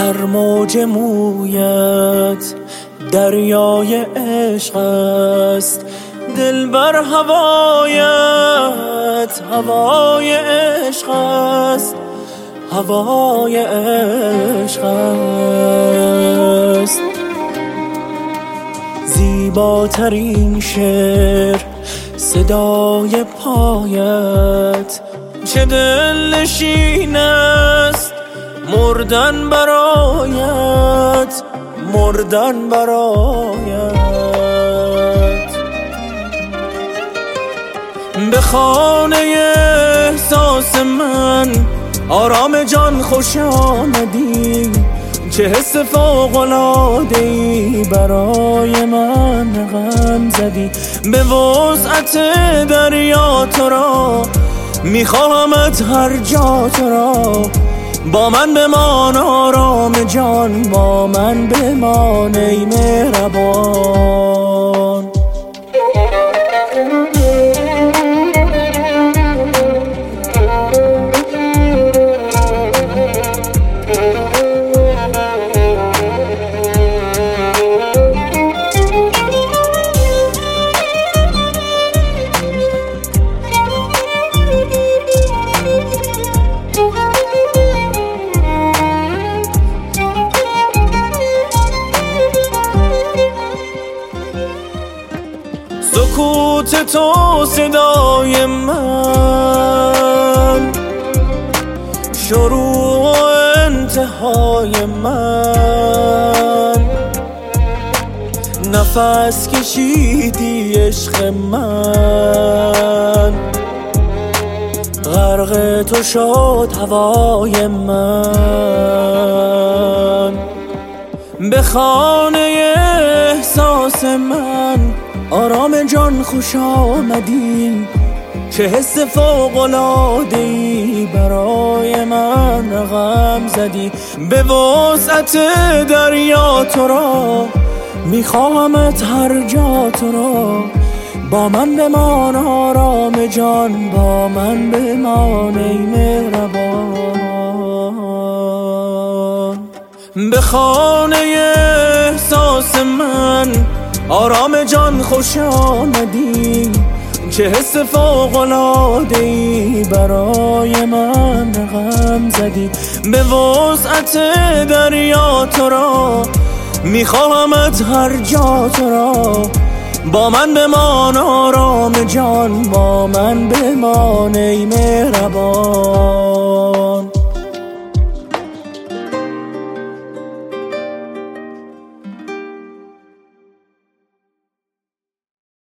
هر موج مویت دریای عشق است، دل بر هوایت هوای عشق است، هوای عشق است. زیباترین شعر صدای پایت، چه دلنشین است مردن برایت، مردن برایت. به خانه احساس من آرام جان خوش آمدی، چه حس فوق‌العاده‌ای برای من غم زدی. به وسعت دریا تو را میخواهمت هر جا تو را، با من بمان آرام جان، با من بمان ای مهربان. سکوت تو صدای من، شروع و انتهای من، نفس کشیدی عشق من، غرق تو شد هوای من. به خانه احساس من آرام جان خوش آمدی، چه حس فوق‌العاده‌ای برای من غم زدی. به وسعت دریا تو را میخواهمت هر جا تو را، با من بمان آرام جان، با من بمان ای مهربان. به خانه احساس من آرام جان خوش آمدی، چه حس فوق‌العاده‌ای برای من غم زدی. به وسعت دریا تو را میخواهمت هر جا تو را، با من بمان آرام جان، با من بمان ای مهربان.